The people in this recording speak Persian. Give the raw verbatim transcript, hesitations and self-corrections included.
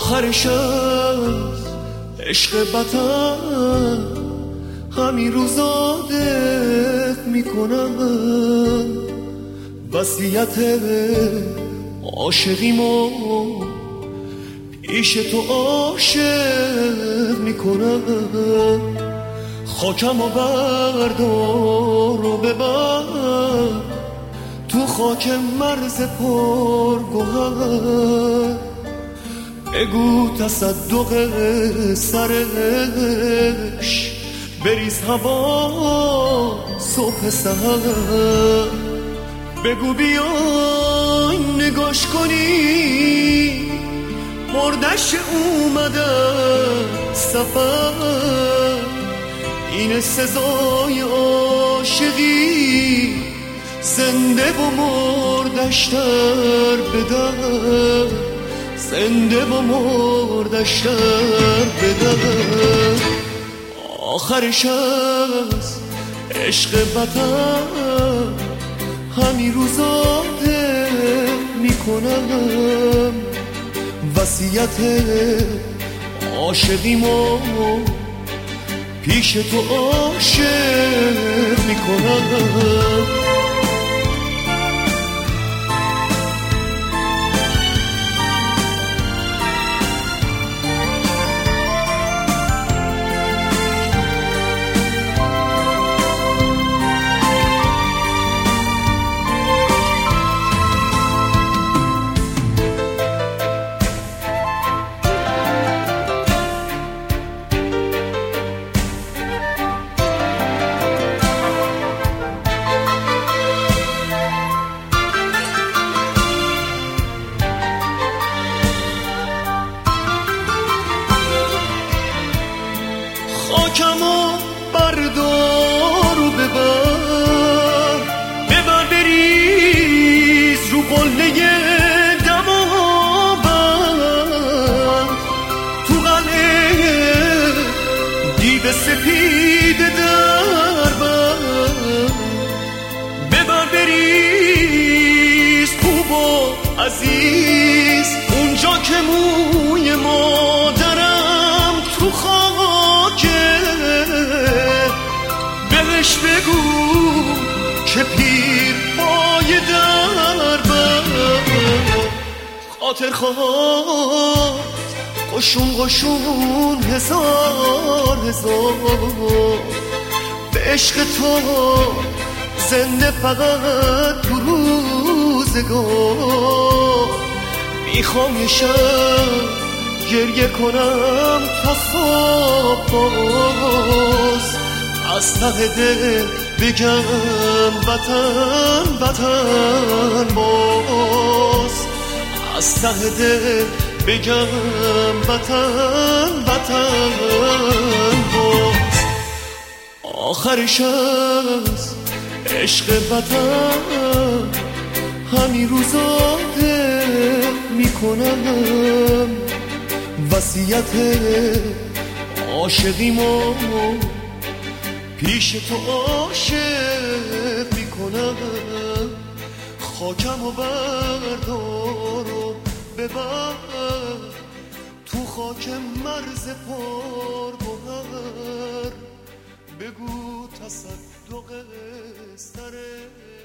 آخرش از عشق وطن همین روزا دق میکنم، وصیت عاشقیمو پیش تو عاشق میکنم. خاکم و بردار و ببر تو خاک مرز پرگوهر، بگو تصدق سرش بریز هوا صبح سحر، بگو بیای نگاش کنی مردش اومده سفر. این سزای عاشقی زنده و مردش در بدر، زنده و مردش در بدر. آخرش از عشق وطن همین روزا دق میکنم، وصیت عاشقیمو پیش تو عاشق میکنم. خاکمو بردار و ببر، ببر بریز رو قله دماوند، تو قلعه دیو سپید دربند. ببر بریز خوب و عزیز اونجا که موی مادرم تو خاکه، بهش بگو که پیر پای در بر خاطر خواهد قشون قشون هزار هزار، به عشق تو زنده فقط تو روزگار. میخوام یه شب گریه کنم تا صبح باز، از ته دل بگم وطن وطن باز، از ته دل بگم وطن وطن باز. آخرش از عشق وطن همین روزا دق میکنم، وصیت عاشقیمو پیش تو عاشق میکنم. خاکم و بردار و ببر تو خاک مرز پرگوهر، بگو تصدق سرش